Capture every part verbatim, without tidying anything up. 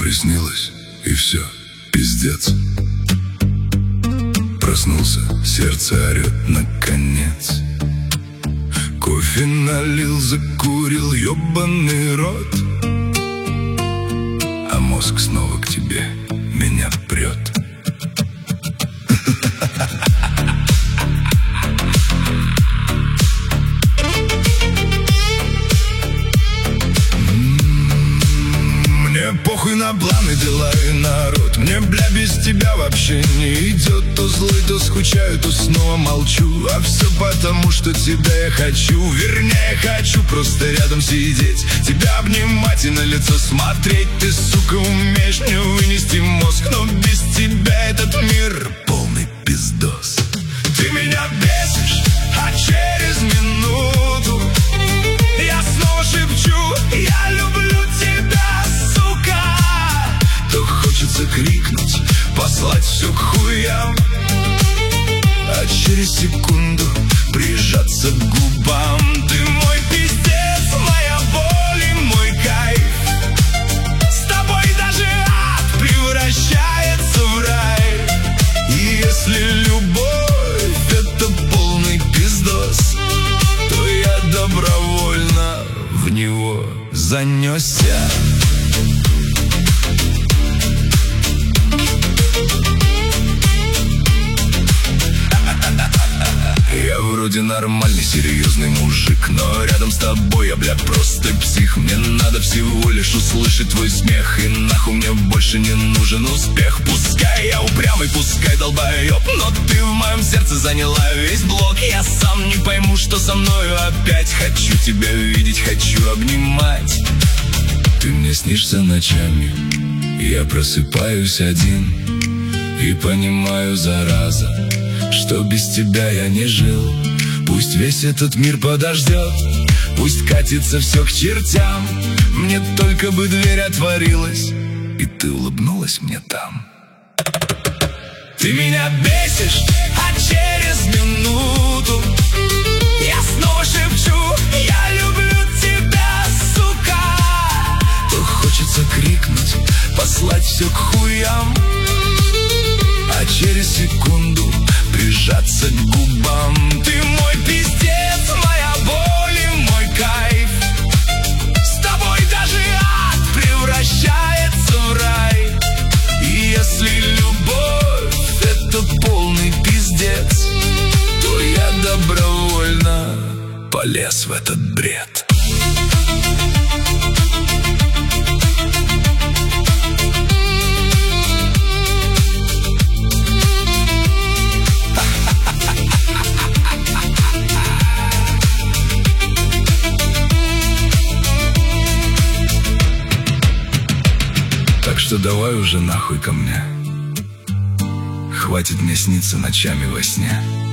приснилось, и все, пиздец. Проснулся, сердце орет наконец. Кофе налил, закурил, ёбаный рот. А мозг снова к тебе меня прет. Мне похуй на планы, дела и народ. Мне, бля, без тебя вообще не идет. То злой, то скучаю, то снова молчу. А все потому, что тебя я хочу. Вернее, хочу просто рядом сидеть, тебя обнимать и на лицо смотреть. Ты, сука, умеешь мне вынести мозг, но без тебя этот мир полный пиздос. Ты меня бесишь, а через минуту я снова шепчу: я люблю тебя, сука. То хочется крикнуть, послать все к хуям, а через секунду прижаться к губам. Ты мой пиздец, моя боль и мой кайф. С тобой даже ад превращается в рай. И если любовь — это полный пиздос, то я добровольно в него занесся. Я вроде нормальный, серьезный мужик, но рядом с тобой я, бля, просто псих. Мне надо всего лишь услышать твой смех, и нахуй мне больше не нужен успех. Пускай я упрямый, пускай долбоёб, но ты в моем сердце заняла весь блок. Я сам не пойму, что со мною опять. Хочу тебя видеть, хочу обнимать. Ты мне снишься ночами, я просыпаюсь один и понимаю, зараза, что без тебя я не жил. Пусть весь этот мир подождет, пусть катится все к чертям. Мне только бы дверь отворилась, и ты улыбнулась мне там. Ты меня бесишь, а через минуту я снова шепчу: я люблю тебя, сука. То хочется крикнуть, послать все к хуям, а через секунду прижаться к губам. Ты мой пиздец, моя боль и мой кайф. С тобой даже ад превращается в рай. И если любовь — это полный пиздец, то я добровольно полез в этот бред. Так что давай уже нахуй ко мне. Хватит мне сниться ночами во сне.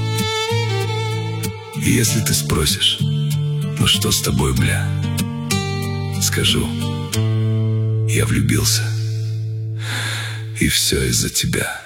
И если ты спросишь: ну что с тобой, бля? Скажу: я влюбился, и все из-за тебя.